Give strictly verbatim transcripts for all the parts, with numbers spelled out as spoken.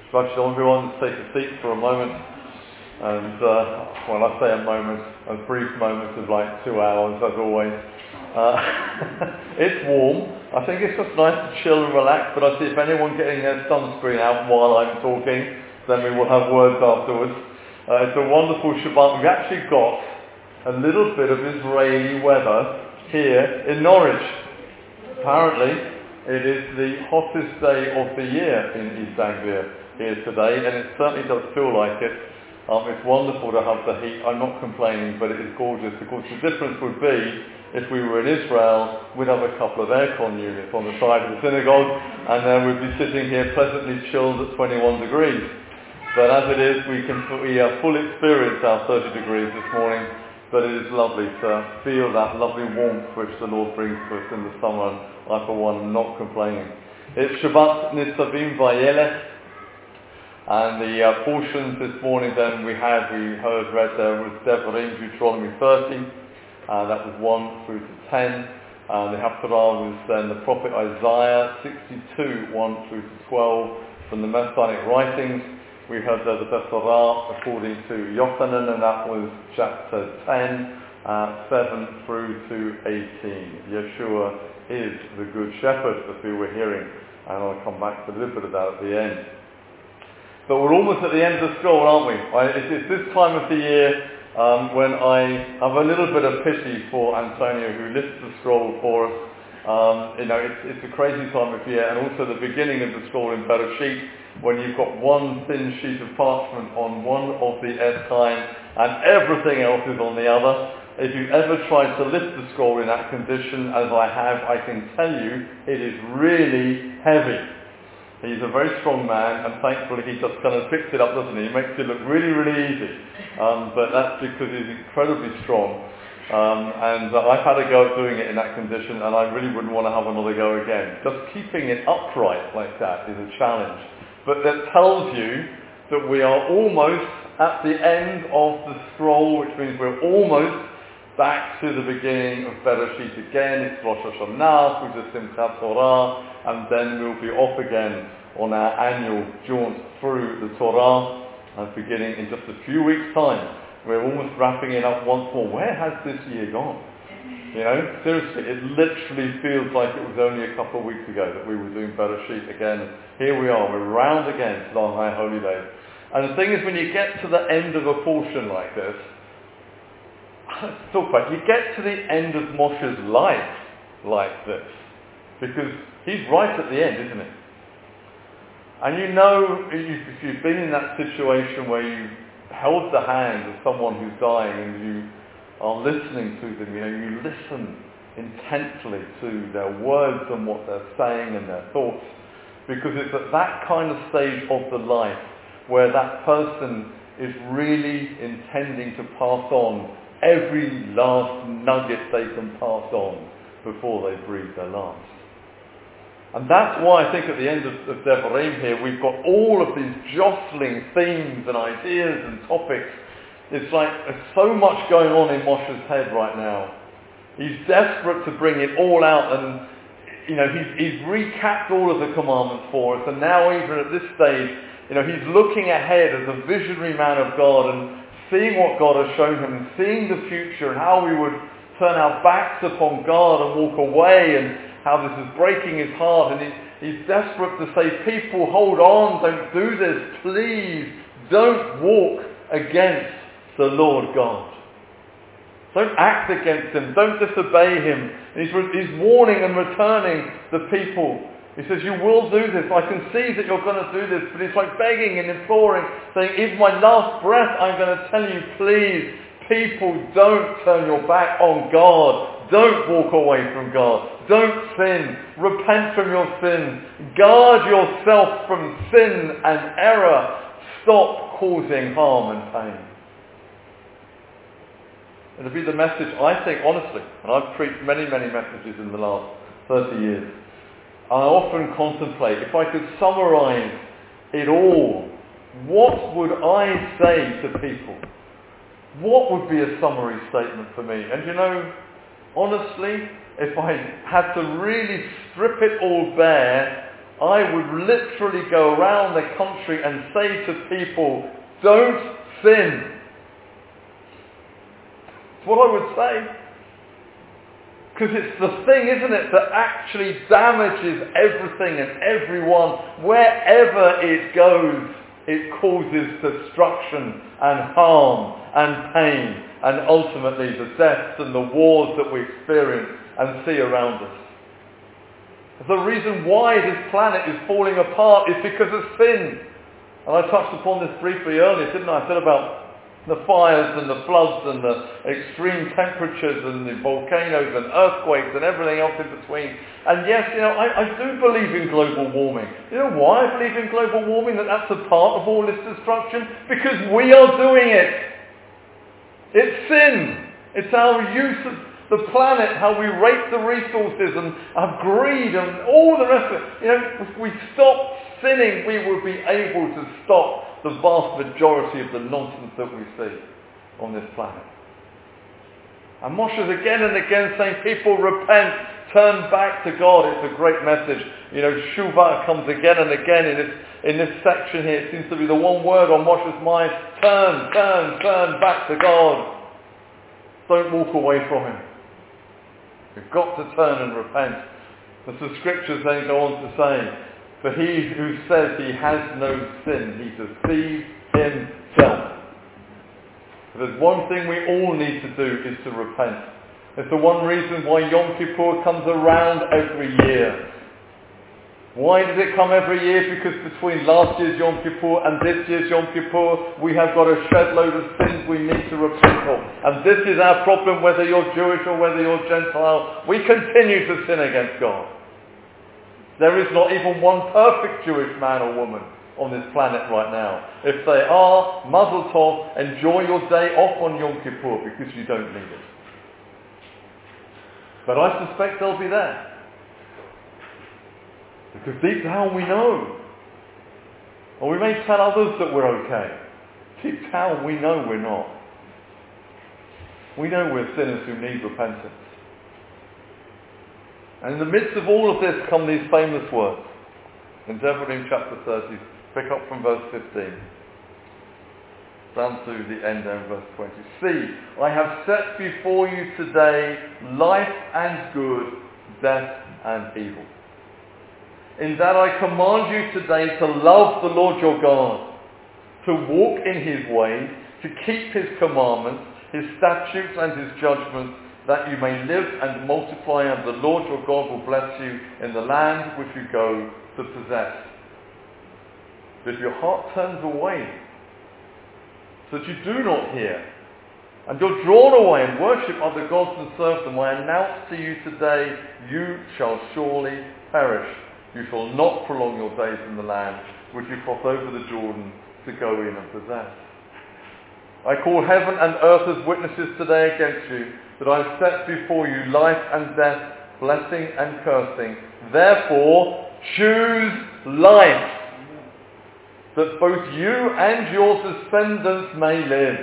Invite everyone to take a seat for a moment. And uh, when I say a moment, a brief moment of like two hours, as always. Uh, it's warm. I think it's just nice to chill and relax, but I see if anyone getting their sunscreen out while I'm talking, then we will have words afterwards. Uh, it's a wonderful Shabbat. We've actually got a little bit of Israeli weather here in Norwich. Apparently, it is the hottest day of the year in East Anglia here today, and it certainly does feel like it. Um, it's wonderful to have the heat. I'm not complaining, but it is gorgeous. Of course, the difference would be if we were in Israel, we'd have a couple of aircon units on the side of the synagogue, and then we'd be sitting here pleasantly chilled at twenty-one degrees. But as it is, we can we uh, full experience our thirty degrees this morning. But it is lovely to feel that lovely warmth which the Lord brings to us in the summer. I, for one, am not complaining. It's Shabbat Nitzavim Vayelech. And the uh, portions this morning then we had, we heard read there was Devarim, Deuteronomy thirty, uh, that was one through to ten. And the Haftarah was then the prophet Isaiah sixty-two, one through to twelve from the Messianic writings. We heard there the Bethorah according to Yochanan, and that was chapter ten, uh, seven through to eighteen. Yeshua is the Good Shepherd, as we were hearing, and I'll come back to a little bit of that at the end. But we're almost at the end of the scroll, aren't we? I, it's, it's this time of the year um, when I have a little bit of pity for Antonio, who lifts the scroll for us. Um, you know, it's, it's a crazy time of year, and also the beginning of the scroll in Bereshit, when you've got one thin sheet of parchment on one of the Etzchaim, and everything else is on the other. If you've ever tried to lift the scroll in that condition, as I have, I can tell you, it is really heavy. He's a very strong man, and thankfully he just kind of picks it up, doesn't he? He makes it look really, really easy. Um, but that's because he's incredibly strong. Um, and uh, I've had a go at doing it in that condition, and I really wouldn't want to have another go again. Just keeping it upright like that is a challenge. But that tells you that we are almost at the end of the scroll, which means we're almost back to the beginning of Bereshit again. It's Rosh Hashanah, which is Simchat Torah, and then we'll be off again on our annual jaunt through the Torah, and beginning in just a few weeks' time. We're almost wrapping it up once more. Where has this year gone? You know, seriously, it literally feels like it was only a couple of weeks ago that we were doing Bereshit again. Here we are, we're round again to our high holy days. And the thing is, when you get to the end of a portion like this, let's talk about it. You get to the end of Moshe's life like this, because he's right at the end, isn't he? And you know, if you've been in that situation where you held the hand of someone who's dying and you are listening to them, you know, you listen intently to their words and what they're saying and their thoughts, because it's at that kind of stage of the life where that person is really intending to pass on every last nugget they can pass on before they breathe their last. And that's why I think at the end of, of Devarim here, we've got all of these jostling themes and ideas and topics. It's like there's so much going on in Moshe's head right now. He's desperate to bring it all out, and you know, he's, he's recapped all of the commandments for us, and now even at this stage, you know, he's looking ahead as a visionary man of God and seeing what God has shown him and seeing the future and how we would turn our backs upon God and walk away, and how this is breaking his heart, and he, he's desperate to say, people, hold on, don't do this, please, don't walk against the Lord God. Don't act against him, don't disobey him. He's, he's warning and returning the people. He says, you will do this, I can see that you're going to do this, but it's like begging and imploring, saying, even my last breath, I'm going to tell you, please, people, don't turn your back on God. Don't walk away from God. Don't sin. Repent from your sins. Guard yourself from sin and error. Stop causing harm and pain. It'll be the message, I think, honestly, and I've preached many, many messages in the last thirty years. I often contemplate, if I could summarize it all, what would I say to people? What would be a summary statement for me? And you know, honestly, if I had to really strip it all bare, I would literally go around the country and say to people, don't sin. That's what I would say. Because it's the thing, isn't it, that actually damages everything and everyone. Wherever it goes, it causes destruction and harm and pain and ultimately the deaths and the wars that we experience and see around us. The reason why this planet is falling apart is because of sin. And I touched upon this briefly earlier, didn't I? I said about the fires and the floods and the extreme temperatures and the volcanoes and earthquakes and everything else in between. And yes, you know, I, I do believe in global warming. You know why I believe in global warming? That that's a part of all this destruction? Because we are doing it. It's sin. It's our use of the planet, how we rape the resources and our greed and all the rest of it. You know, if we stop sinning, we will be able to stop the vast majority of the nonsense that we see on this planet. And Moshe's again and again saying, people repent, turn back to God. It's a great message. You know, Shuvah comes again and again in this, in this section here. It seems to be the one word on Moshe's mind. Turn, turn, turn back to God. Don't walk away from Him. You've got to turn and repent. As the scriptures then go on to say, for he who says he has no sin, he deceives himself. If there's one thing we all need to do is to repent. It's the one reason why Yom Kippur comes around every year. Why does it come every year? Because between last year's Yom Kippur and this year's Yom Kippur, we have got a shed load of sins we need to repent of. And this is our problem, whether you're Jewish or whether you're Gentile. We continue to sin against God. There is not even one perfect Jewish man or woman on this planet right now. If they are, Mazel Tov, enjoy your day off on Yom Kippur because you don't need it. But I suspect they'll be there. Because deep down we know. Or we may tell others that we're okay. Deep down we know we're not. We know we're sinners who need repentance. And in the midst of all of this come these famous words. In Devarim chapter thirty, pick up from verse fifteen. Down to the end there in verse twenty. See, I have set before you today life and good, death and evil. In that I command you today to love the Lord your God, to walk in His ways, to keep His commandments, His statutes and His judgments, that you may live and multiply, and the Lord your God will bless you in the land which you go to possess. But if your heart turns away, so that you do not hear, and you're drawn away and worship other gods and serve them, I announce to you today, you shall surely perish. You shall not prolong your days in the land which you cross over the Jordan to go in and possess. I call heaven and earth as witnesses today against you, that I have set before you life and death, blessing and cursing. Therefore, choose life, that both you and your descendants may live.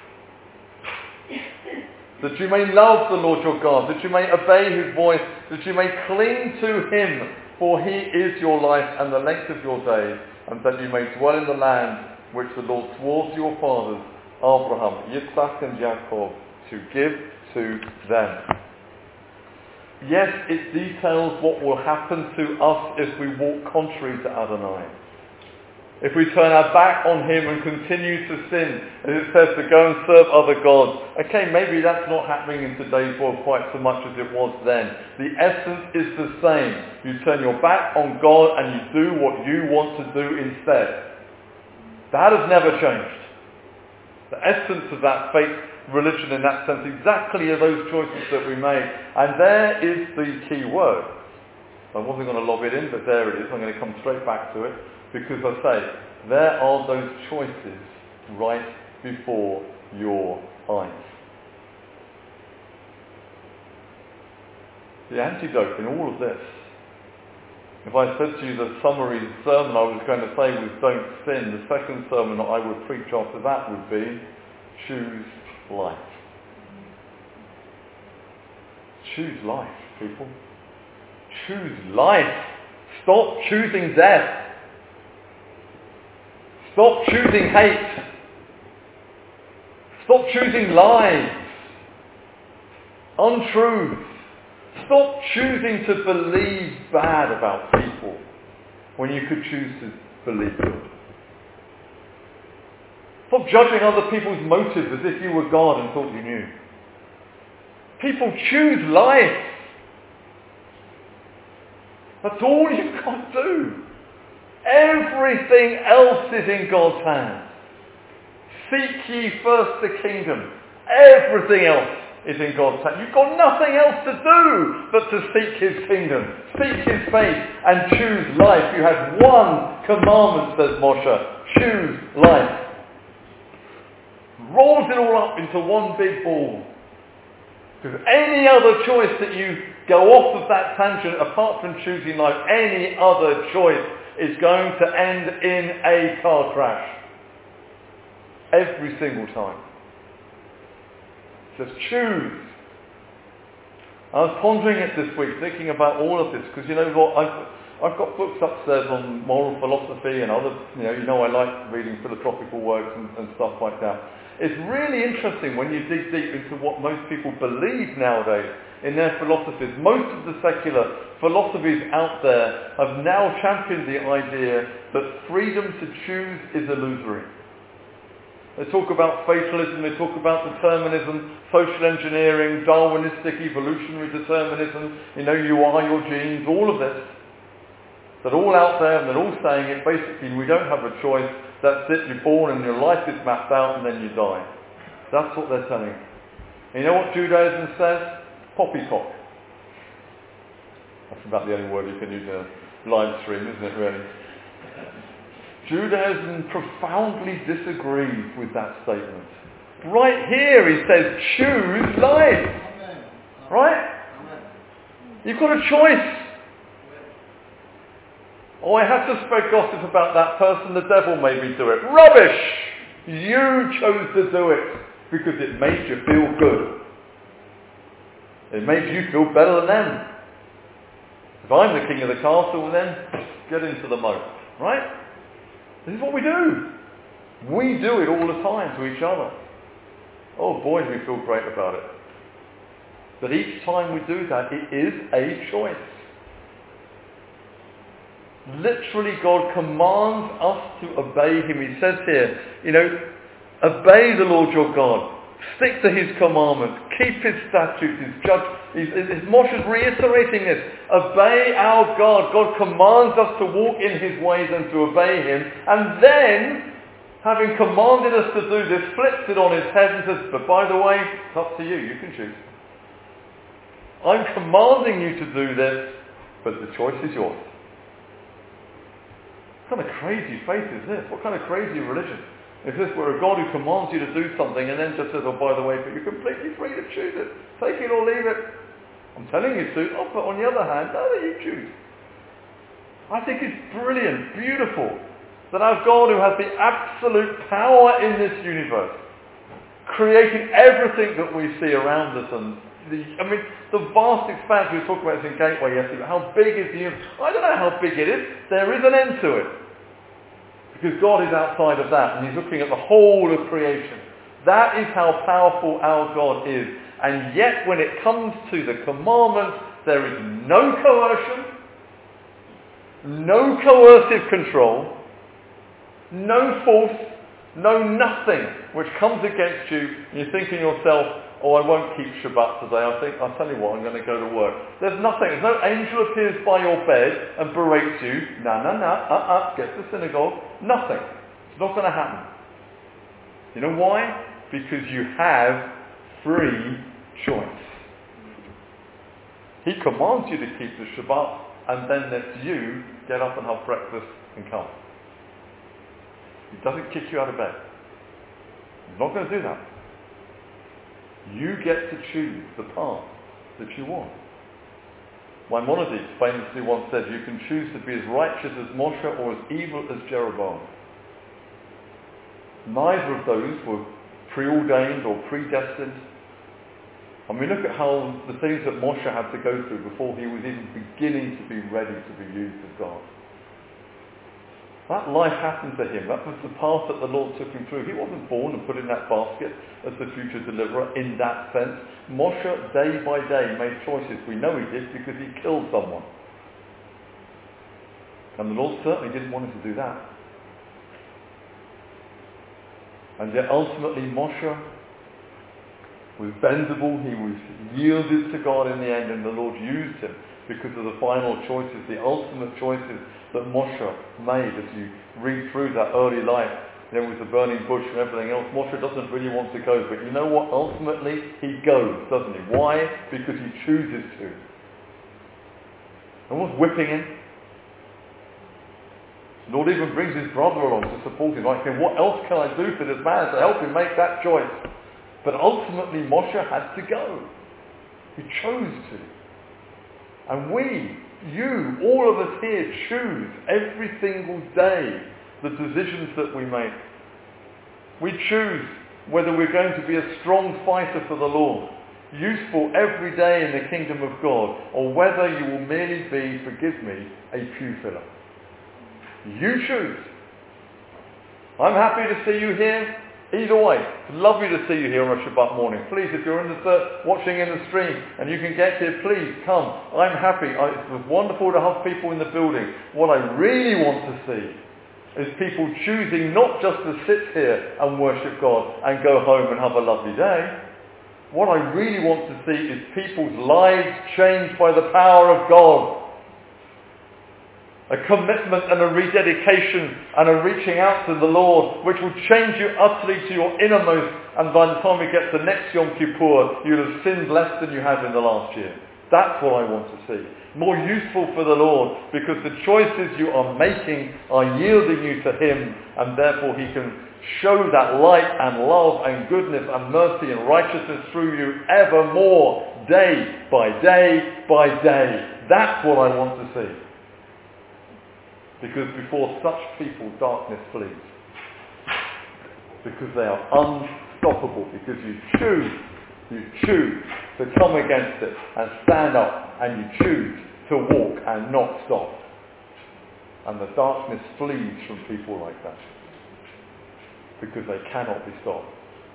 That you may love the Lord your God, that you may obey His voice, that you may cling to Him, for He is your life and the length of your days, and that you may dwell in the land which the Lord swore to your fathers, Abraham, Yitzhak and Jacob, to give to them. Yes, it details what will happen to us if we walk contrary to Adonai. If we turn our back on Him and continue to sin, as it says to go and serve other gods. Okay, maybe that's not happening in today's world quite so much as it was then. The essence is the same. You turn your back on God and you do what you want to do instead. That has never changed. The essence of that faith, religion in that sense, exactly are those choices that we make. And there is the key word. I wasn't going to lob it in, but there it is. I'm going to come straight back to it. Because I say, there are those choices right before your eyes. The antidote in all of this, if I said to you the summary sermon I was going to say was don't sin, the second sermon that I would preach after that would be choose life. Choose life, people. Choose life. Stop choosing death. Stop choosing hate. Stop choosing lies, untruth. Stop choosing to believe bad about people when you could choose to believe good. Stop judging other people's motives as if you were God and thought you knew. People choose life. That's all you've got to do. Everything else is in God's hands. Seek ye first the kingdom. Everything else is in God's hands. You've got nothing else to do but to seek his kingdom, seek his face, and choose life. You have one commandment, says Moshe. Choose life. Rolls it all up into one big ball. Because any other choice that you go off of that tangent, apart from choosing life, any other choice is going to end in a car crash. Every single time. Just choose. I was pondering it this week, thinking about all of this, because you know what, I've, I've got books upstairs on moral philosophy and other, you know, you know I like reading philosophical works and, and stuff like that. It's really interesting when you dig deep into what most people believe nowadays in their philosophies. Most of the secular philosophies out there have now championed the idea that freedom to choose is illusory. They talk about fatalism, they talk about determinism, social engineering, Darwinistic evolutionary determinism, you know, you are your genes, all of this. They're all out there and they're all saying it. Basically, we don't have a choice. That's it, you're born and your life is mapped out and then you die. That's what they're telling you. And you know what Judaism says? Poppycock. That's about the only word you can use in a live stream, isn't it, really? Judaism profoundly disagrees with that statement. Right here he says, choose life. Right? You've got a choice. Oh, I have to spread gossip about that person, the devil made me do it. Rubbish! You chose to do it because it made you feel good. It made you feel better than them. If I'm the king of the castle, then get into the moat. Right? This is what we do. We do it all the time to each other. Oh boy, we feel great about it. But each time we do that, it is a choice. Literally, God commands us to obey him. He says here, you know, obey the Lord your God. Stick to his commandments. Keep his statutes, his judgments. Moshe's reiterating this. Obey our God. God commands us to walk in his ways and to obey him. And then, having commanded us to do this, flips it on his head and says, but by the way, it's up to you. You can choose. I'm commanding you to do this, but the choice is yours. What kind of crazy faith is this? What kind of crazy religion? If this were a God who commands you to do something and then just says, oh, by the way, but you're completely free to choose it. Take it or leave it. I'm telling you to. Oh, but on the other hand, no, that you choose. I think it's brilliant, beautiful, that our God, who has the absolute power in this universe, creating everything that we see around us, and the, I mean, the vast expanse, we were talking about this in Gateway yesterday, how big is the universe? I don't know how big it is. There is an end to it. Because God is outside of that, and he's looking at the whole of creation. That is how powerful our God is. And yet, when it comes to the commandments, there is no coercion, no coercive control, no force, no nothing which comes against you, and you're thinking to yourself, oh, I won't keep Shabbat today. I think, I'll tell you what, I'm going to go to work. There's nothing. There's no angel appears by your bed and berates you. No, no, no. Uh-uh. Get to the synagogue. Nothing. It's not going to happen. You know why? Because you have free choice. He commands you to keep the Shabbat, and then lets you get up and have breakfast and come. He doesn't kick you out of bed. He's not going to do that. You get to choose the path that you want. Maimonides famously once said, you can choose to be as righteous as Moshe or as evil as Jeroboam. Neither of those were preordained or predestined. And we look at how the things that Moshe had to go through before he was even beginning to be ready to be used of God. That life happened to him. That was the path that the Lord took him through. He wasn't born and put in that basket as the future deliverer in that sense. Moshe, day by day, made choices. We know he did because he killed someone. And the Lord certainly didn't want him to do that. And yet ultimately Moshe was bendable, he was yielded to God in the end, and the Lord used him because of the final choices, the ultimate choices that Moshe made. As you read through that early life, there was the burning bush and everything else. Moshe doesn't really want to go, but you know what? Ultimately, he goes, doesn't he? Why? Because he chooses to. No one's whipping him. The Lord even brings his brother along to support him. Like, what else can I do for this man to help him make that choice? But ultimately, Moshe had to go. He chose to. And we, you, all of us here choose every single day the decisions that we make. We choose whether we're going to be a strong fighter for the Lord, useful every day in the kingdom of God, or whether you will merely be, forgive me, a pew filler. You choose. I'm happy to see you here. Either way, it's lovely to see you here on a Shabbat morning. Please, if you're in the uh, watching in the stream and you can get here, please come. I'm happy. I, it was wonderful to have people in the building. What I really want to see is people choosing not just to sit here and worship God and go home and have a lovely day. What I really want to see is people's lives changed by the power of God. A commitment and a rededication and a reaching out to the Lord, which will change you utterly to your innermost, and by the time we get to next Yom Kippur, you'll have sinned less than you had in the last year. That's what I want to see. More useful for the Lord, because the choices you are making are yielding you to Him, and therefore He can show that light and love and goodness and mercy and righteousness through you evermore, day by day by day. That's what I want to see. Because before such people, darkness flees. Because they are unstoppable. Because you choose, you choose to come against it and stand up, and you choose to walk and not stop. And the darkness flees from people like that. Because they cannot be stopped.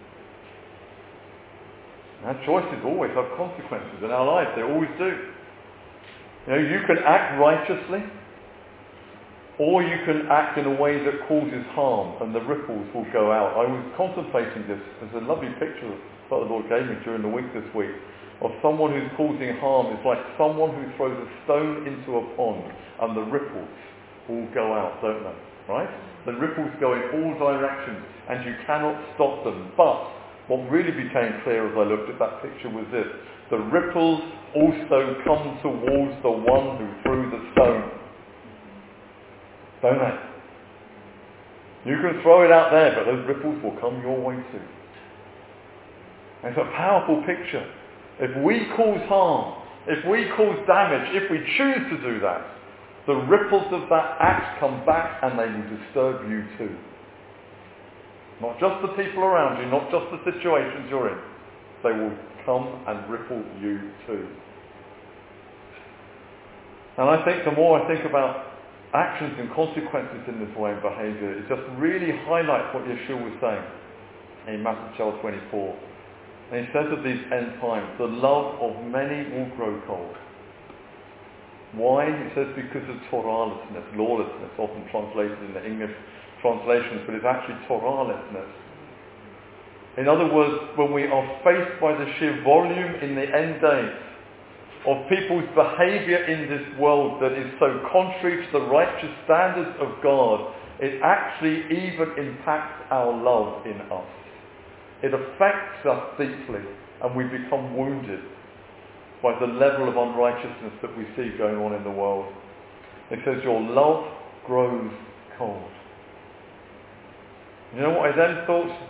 Our choices always have consequences in our lives. They always do. You know, you can act righteously, or you can act in a way that causes harm, and the ripples will go out. I was contemplating this. There's a lovely picture that the Lord gave me during the week this week of someone who's causing harm. It's like someone who throws a stone into a pond, and the ripples all go out, don't they? Right? The ripples go in all directions, and you cannot stop them. But what really became clear as I looked at that picture was this: the ripples also come towards the one who threw the stone. Don't they? You can throw it out there, but those ripples will come your way too. And it's a powerful picture. If we cause harm, if we cause damage, if we choose to do that, the ripples of that act come back and they will disturb you too. Not just the people around you, not just the situations you're in. They will come and ripple you too. And I think the more I think about actions and consequences in this way of behaviour, it just really highlights what Yeshua was saying in Matthew chapter twenty-four. And he says of these end times, the love of many will grow cold. Why? He says because of Torahlessness, lawlessness, often translated in the English translations, but it's actually Torahlessness. In other words, when we are faced by the sheer volume in the end days of people's behaviour in this world that is so contrary to the righteous standards of God, it actually even impacts our love in us. It affects us deeply, and we become wounded by the level of unrighteousness that we see going on in the world. It says your love grows cold. You know what I then thought?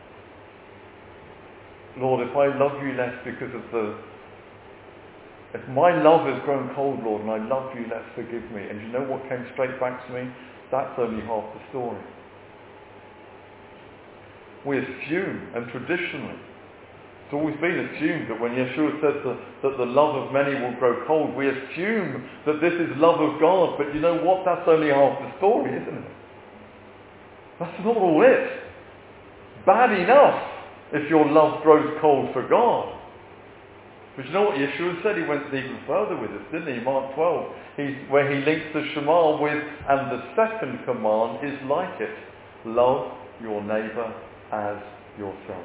Lord, if I love you less because of the If my love has grown cold, Lord, and I love you, let's forgive me. And you know what came straight back to me? That's only half the story. We assume, and traditionally, It's always been assumed that when Yeshua says that, that the love of many will grow cold, we assume that this is love of God. But you know what? That's only half the story, isn't it? That's not all it. Bad enough if your love grows cold for God. But you know what Yeshua said? He went even further with this, didn't he? Mark twelve, he, where he links the Shema with, and the second command is like it. Love your neighbour as yourself.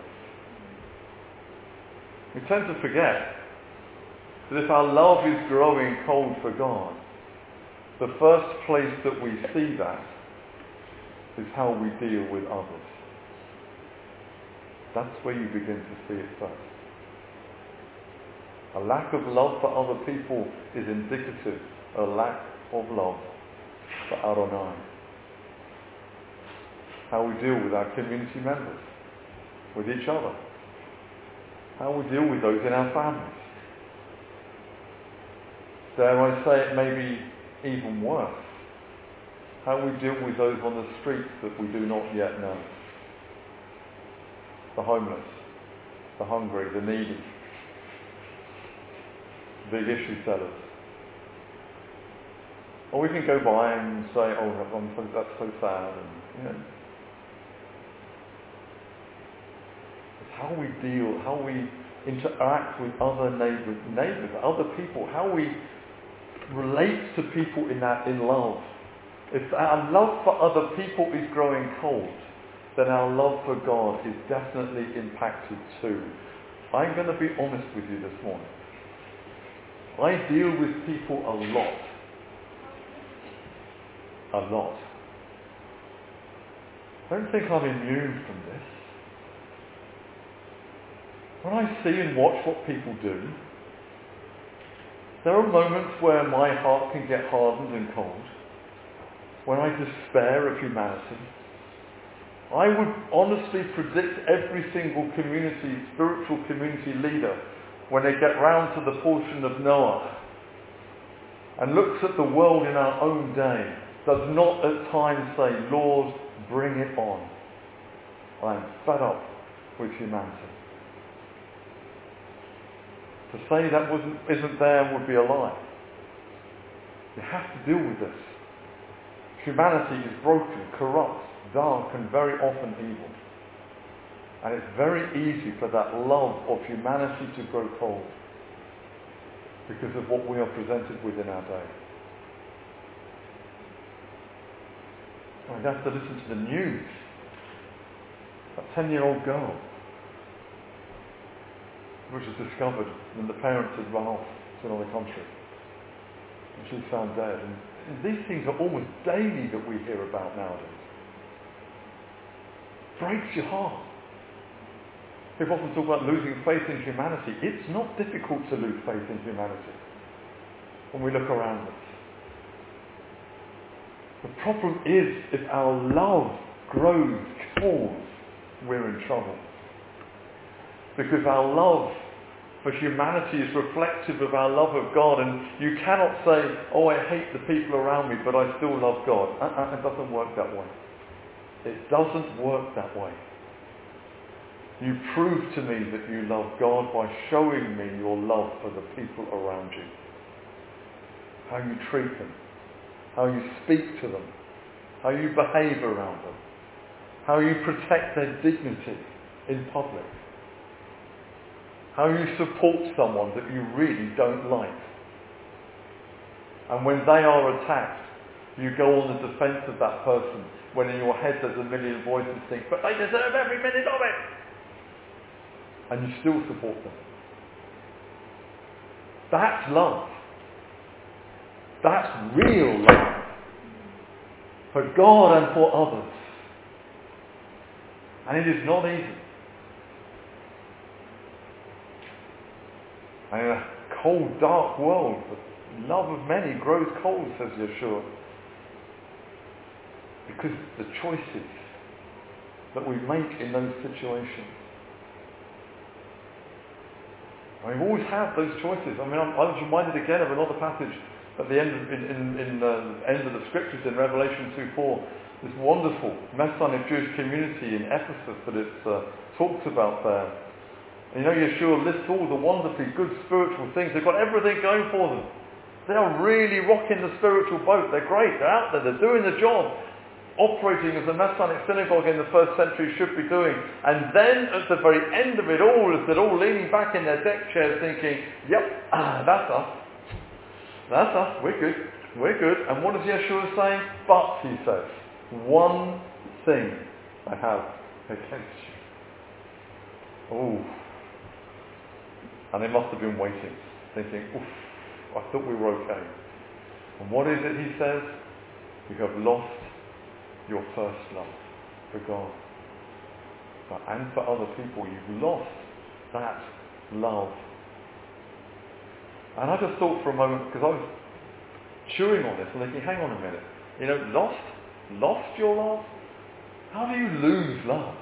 We tend to forget that if our love is growing cold for God, the first place that we see that is how we deal with others. That's where you begin to see it first. A lack of love for other people is indicative of a lack of love for Adonai. How we deal with our community members, with each other. How we deal with those in our families. Dare I say it may be even worse. How we deal with those on the streets that we do not yet know. The homeless, the hungry, the needy, big issue sellers. Or we can go by and say, oh, I'm so, that's so sad. And, you know, it's how we deal, how we interact with other neighbours, neighbours, other people, how we relate to people in that, in love. If our love for other people is growing cold, then our love for God is definitely impacted too. I'm going to be honest with you this morning. I deal with people a lot. A lot. I don't think I'm immune from this. When I see and watch what people do, there are moments where my heart can get hardened and cold, when I despair of humanity. I would honestly predict every single community, spiritual community leader, when they get round to the portion of Noah and looks at the world in our own day, does not at times say, Lord, bring it on. I am fed up with humanity. To say that wasn't, isn't there would be a lie. You have to deal with this. Humanity is broken, corrupt, dark, and very often evil. And it's very easy for that love of humanity to grow cold because of what we are presented with in our day. I have to listen to the news. That ten-year-old girl which was discovered when the parents had run off to another country. And she's found dead. And these things are almost daily that we hear about nowadays. Breaks your heart. People often talk about losing faith in humanity. It's not difficult to lose faith in humanity when we look around us. The problem is if our love grows cold, we're in trouble. Because our love for humanity is reflective of our love of God, and you cannot say, oh, I hate the people around me, but I still love God. Uh-uh, it doesn't work that way. It doesn't work that way. You prove to me that you love God by showing me your love for the people around you. How you treat them. How you speak to them. How you behave around them. How you protect their dignity in public. How you support someone that you really don't like. And when they are attacked, you go on the defense of that person, when in your head there's a million voices think, but they deserve every minute of it. And you still support them. That's love. That's real love. For God and for others. And it is not easy. And in a cold, dark world, the love of many grows cold, says Yeshua. Because the choices that we make in those situations. And we've always had those choices. I mean, I'm, I was reminded again of another passage at the end of, in, in, in the end of the scriptures in Revelation two four. This wonderful Messianic Jewish community in Ephesus that it's uh, talked about there. And you know, Yeshua lists all the wonderfully good spiritual things. They've got everything going for them. They are really rocking the spiritual boat. They're great. They're out there. They're doing the job. Operating as the Messianic synagogue in the first century should be doing. And then at the very end of it all, as they're all leaning back in their deck chairs thinking, yep, ah, that's us. That's us. We're good. We're good. And what is Yeshua saying? But, he says, one thing I have against you. Ooh. And they must have been waiting, thinking, oof, I thought we were okay. And what is it he says? You have lost your first love for God. And for other people, you've lost that love. And I just thought for a moment, because I was chewing on this and thinking, hang on a minute. You know, lost? Lost your love? How do you lose love?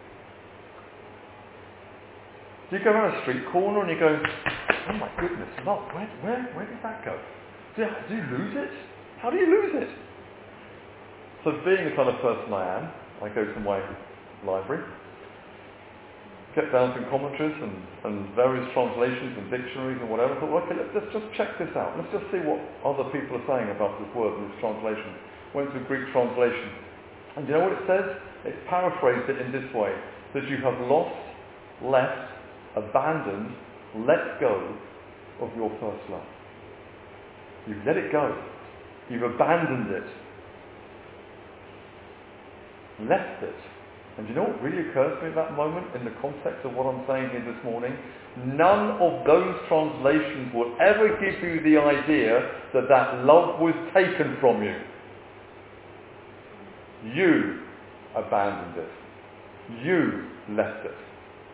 Do you go around a street corner and you go, oh my goodness, love, where, where, where did that go? Do you, do you lose it? How do you lose it? So being the kind of person I am, I go to my library, get down some commentaries and, and various translations and dictionaries and whatever. I thought, okay, let's, let's just check this out. Let's just see what other people are saying about this word and this translation. Went to the Greek translation. And you know what it says? It's paraphrased it in this way, that you have lost, left, abandoned, let go of your first love. You've let it go. You've abandoned it. Left it. And do you know what really occurs to me at that moment in the context of what I'm saying here this morning? None of those translations will ever give you the idea that that love was taken from you. You abandoned it. You left it.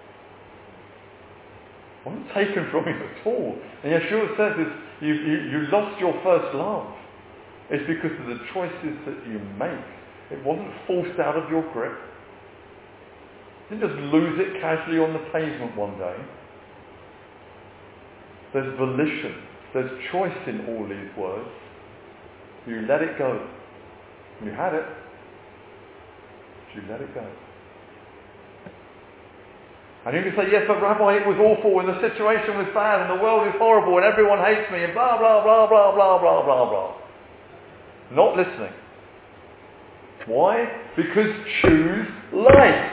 It wasn't taken from you at all. And Yeshua says this, you, you, you lost your first love. It's because of the choices that you make. It wasn't forced out of your grip. You didn't just lose it casually on the pavement one day. There's volition. There's choice in all these words. You let it go. You had it. But you let it go. And you can say, yes, but Rabbi, it was awful and the situation was bad and the world is horrible and everyone hates me and blah, blah, blah, blah, blah, blah, blah, blah. Not listening. Why? Because choose life.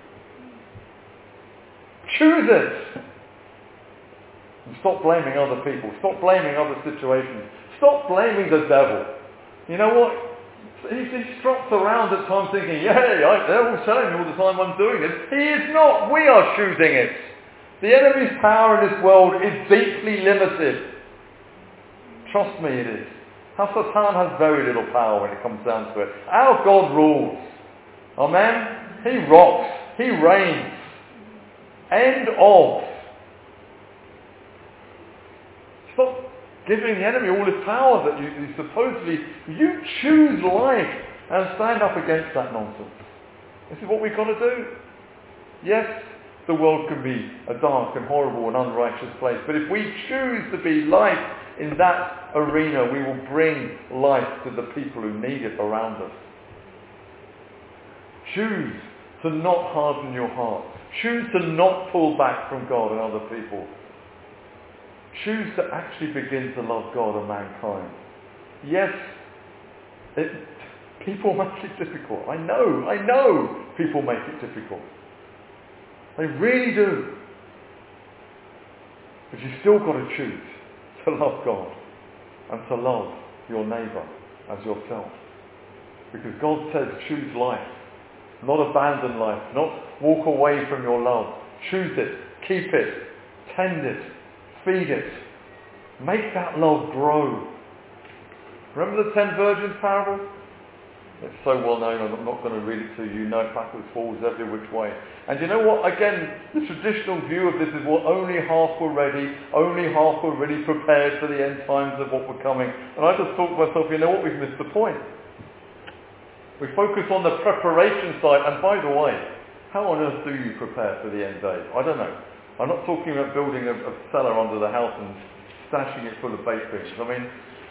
Choose it. And stop blaming other people. Stop blaming other situations. Stop blaming the devil. You know what? He, he struts around at times thinking, yeah, I, they're all telling me all the time I'm doing it. He is not. We are choosing it. The enemy's power in this world is deeply limited. Trust me, it is. How Satan has very little power when it comes down to it. Our God rules. Amen? He rocks. He reigns. End of. Stop giving the enemy all his power that you, you supposedly, you choose life and stand up against that nonsense. This is what we've got to do. Yes, the world can be a dark and horrible and unrighteous place, but if we choose to be light in that arena, we will bring life to the people who need it around us. Choose to not harden your heart. Choose to not pull back from God and other people. Choose to actually begin to love God and mankind. Yes, it, people make it difficult. I know, I know people make it difficult. They really do. But you've still got to choose to love God and to love your neighbour as yourself. Because God says choose life, not abandon life, not walk away from your love. Choose it, keep it, tend it, feed it. Make that love grow. Remember the ten virgins parable? It's so well known, I'm not going to read it to you. You know it backwards, forwards, every which way. And you know what? Again, the traditional view of this is, well, only half were ready, only half were really prepared for the end times of what were coming. And I just thought to myself, you know what? We've missed the point. We focus on the preparation side, and by the way, how on earth do you prepare for the end day? I don't know. I'm not talking about building a, a cellar under the house and stashing it full of baked beans. I mean,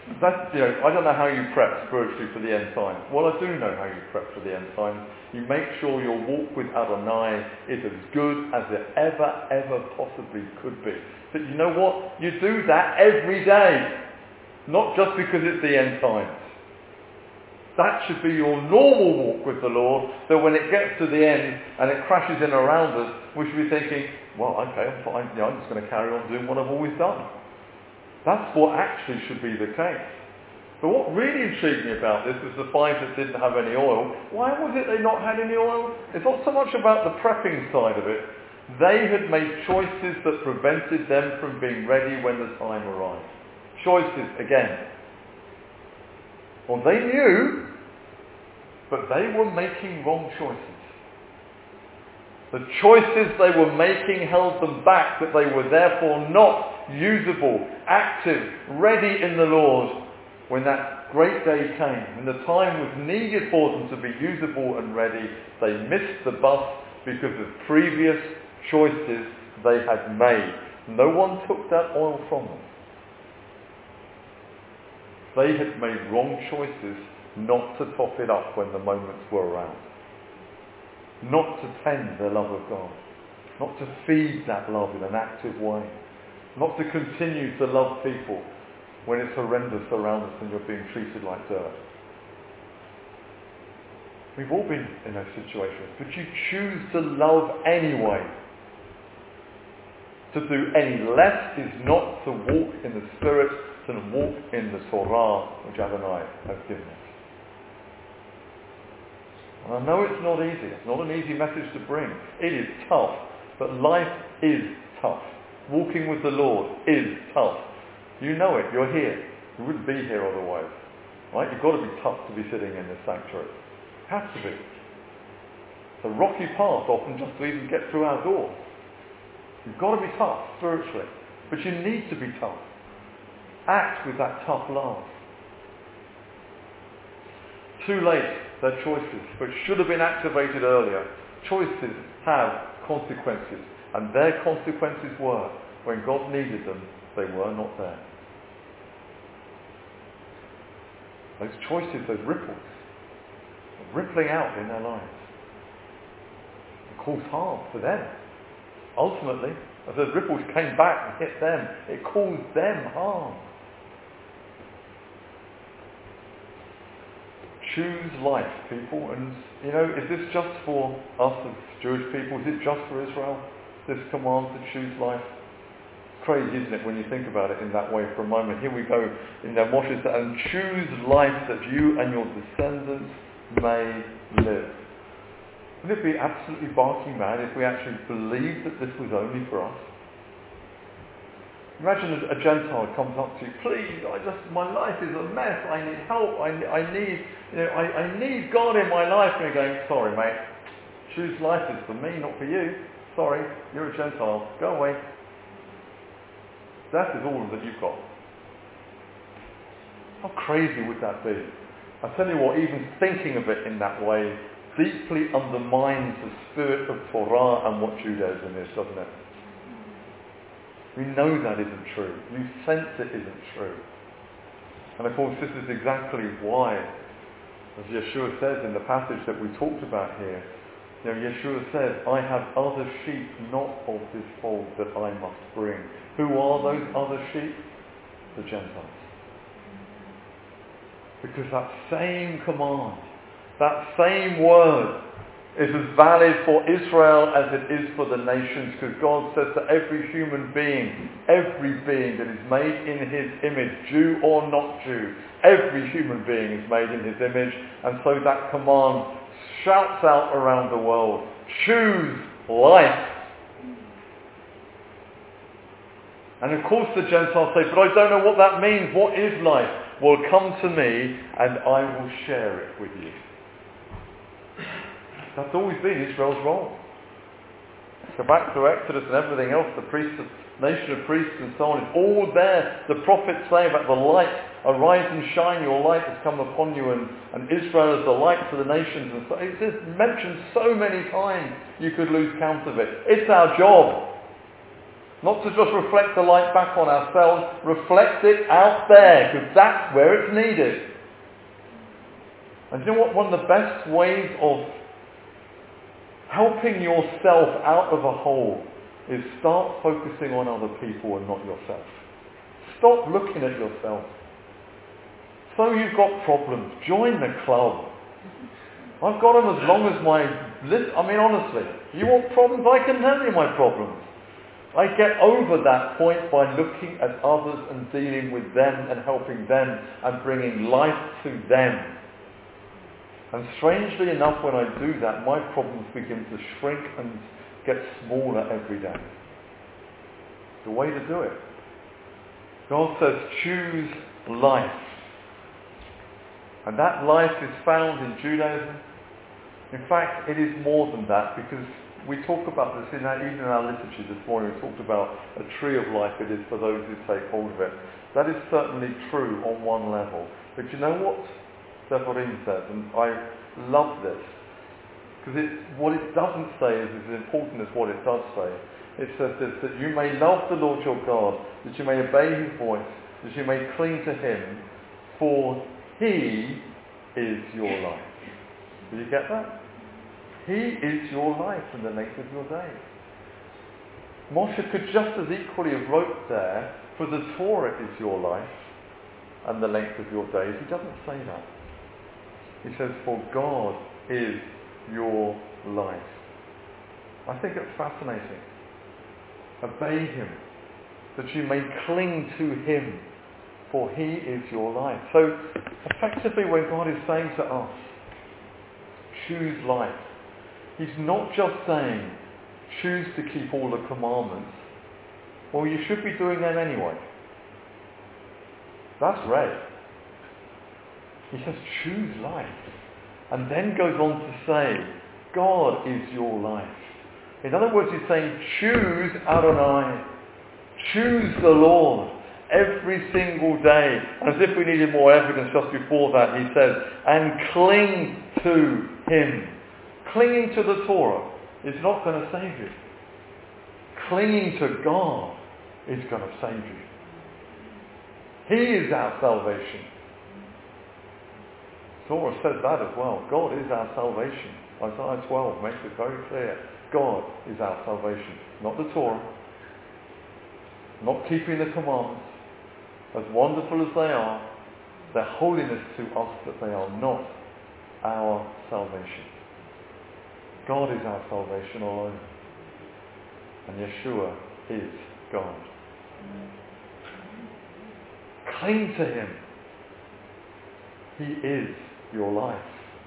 That's, you know, I don't know how you prep spiritually for the end times. Well, I do know how you prep for the end times. You make sure your walk with Adonai is as good as it ever, ever possibly could be. But you know what? You do that every day. Not just because it's the end times. That should be your normal walk with the Lord, that when it gets to the end and it crashes in around us, we should be thinking, well, okay, I'm fine. You know, I'm just going to carry on doing what I've always done. That's what actually should be the case. But what really intrigued me about this is the five that didn't have any oil. Why was it they not had any oil? It's not so much about the prepping side of it. They had made choices that prevented them from being ready when the time arrived. Choices, again. Well, they knew, but they were making wrong choices. The choices they were making held them back, that they were therefore not usable, active, ready in the Lord when that great day came. When the time was needed for them to be usable and ready, they missed the bus because of previous choices they had made. No one took that oil from them. They had made wrong choices not to top it up when the moments were around. Not to tend the love of God. Not to feed that love in an active way. Not to continue to love people when it's horrendous around us and you're being treated like dirt. We've all been in those situations, but you choose to love anyway. To do any less is not to walk in the Spirit, to walk in the Torah which Adonai has given us. And I know it's not easy. It's not an easy message to bring. It is tough. But life is tough. Walking with the Lord is tough. You know it. You're here. You wouldn't be here otherwise. Right? You've got to be tough to be sitting in this sanctuary. It has to be. It's a rocky path often just to even get through our door. You've got to be tough spiritually. But you need to be tough. Act with that tough love. Too late, their choices, which should have been activated earlier. Choices have consequences. And their consequences were, when God needed them, they were not there. Those choices, those ripples, are rippling out in their lives. It caused harm for them. Ultimately, as those ripples came back and hit them, it caused them harm. Choose life, people. And, you know, is this just for us as Jewish people? Is it just for Israel? This command to choose life? It's crazy, isn't it, when you think about it in that way for a moment. Here we go in their Moshe said, and choose life that you and your descendants may live. Wouldn't it be absolutely barking mad if we actually believed that this was only for us? Imagine a, a Gentile comes up to you, please, I just, my life is a mess, I need help, I, I need, you know, I, I need God in my life. And you're going, sorry mate, choose life is for me, not for you. Sorry, you're a Gentile, go away. That is all that you've got. How crazy would that be? I tell you what, even thinking of it in that way deeply undermines the spirit of Torah and what Judaism is, doesn't it? We know that isn't true. You sense it isn't true. And of course this is exactly why, as Yeshua says in the passage that we talked about here, you know, Yeshua says, I have other sheep not of this fold that I must bring. Who are those other sheep? The Gentiles. Because that same command, that same word, is as valid for Israel as it is for the nations, because God says to every human being, every being that is made in his image, Jew or not Jew, every human being is made in his image, and so that command shouts out around the world, choose life. And of course the Gentiles say, but I don't know what that means. What is life? Well, come to me and I will share it with you. That's always been Israel's role. Go back to Exodus and everything else, the priests, nation of priests and so on. It's all there. The prophets say about the light, arise and shine, your light has come upon you, and, and Israel is the light to the nations. And so it's just mentioned so many times you could lose count of it. It's our job. Not to just reflect the light back on ourselves, reflect it out there, because that's where it's needed. And you know what? One of the best ways of helping yourself out of a hole is start focusing on other people and not yourself. Stop looking at yourself. So you've got problems, join the club. I've got them as long as my list. I mean, honestly, you want problems? I can tell you my problems. I get over that point by looking at others and dealing with them and helping them and bringing life to them. And strangely enough, when I do that, my problems begin to shrink and get smaller every day. The way to do it. God says, choose life. And that life is found in Judaism. In fact, it is more than that, because we talk about this in our, even in our liturgy this morning. We talked about a tree of life it is for those who take hold of it. That is certainly true on one level. But you know what Severin says, and I love this, because it, what it doesn't say is as important as what it does say. It says this, that you may love the Lord your God, that you may obey his voice, that you may cling to him, for he is your life. Do you get that? He is your life and the length of your days. Moshe could just as equally have wrote there, for the Torah is your life and the length of your days. He doesn't say that. He says, for God is your life. I think it's fascinating. Obey him, that you may cling to him, for he is your life. So, effectively, when God is saying to us, choose life, he's not just saying, choose to keep all the commandments. Well, you should be doing them anyway. That's red. He says, choose life. And then goes on to say, God is your life. In other words, he's saying, choose Adonai. Choose the Lord every single day. And as if we needed more evidence just before that, he says, and cling to him. Clinging to the Torah is not going to save you. Clinging to God is going to save you. He is our salvation. Torah says that as well. God is our salvation. Isaiah twelve makes it very clear. God is our salvation. Not the Torah. Not keeping the commandments. As wonderful as they are, their holiness to us, that they are not our salvation. God is our salvation alone. And Yeshua is God. Cling to him. He is your life.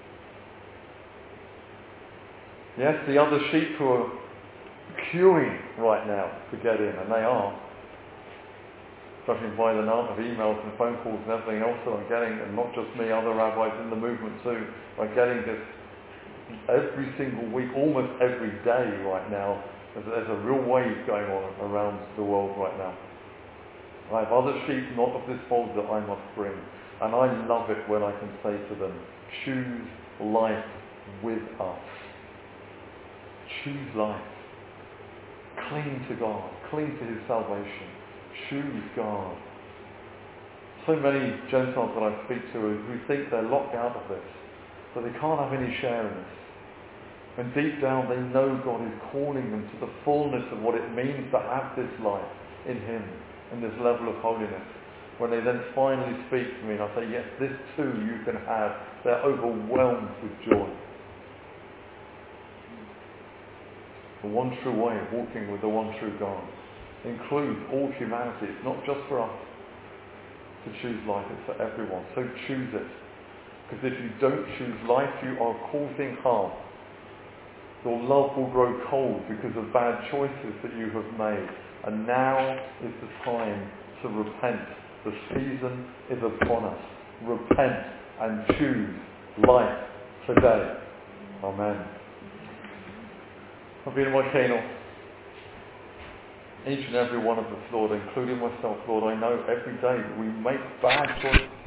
Yes, the other sheep who are queuing right now to get in, and they are, judging by the amount of emails and phone calls and everything else that I'm getting, and not just me, other rabbis in the movement too, are getting this every single week, almost every day right now. There's, there's a real wave going on around the world right now. I have other sheep not of this fold that I must bring. And I love it when I can say to them, choose life with us. Choose life. Cling to God. Cling to his salvation. Choose God. So many Gentiles that I speak to who think they're locked out of this, that they can't have any share in this. And deep down they know God is calling them to the fullness of what it means to have this life in him, and this level of holiness. When they then finally speak to me and I say, yes, this too you can have, they're overwhelmed with joy. The one true way of walking with the one true God includes all humanity. It's not just for us to choose life, it's for everyone. So choose it. Because if you don't choose life, you are causing harm. Your love will grow cold because of bad choices that you have made. And now is the time to repent. The season is upon us. Repent and choose life today. Amen. Avinu Malkeinu, each and every one of us, Lord, including myself, Lord, I know every day that we make bad choices.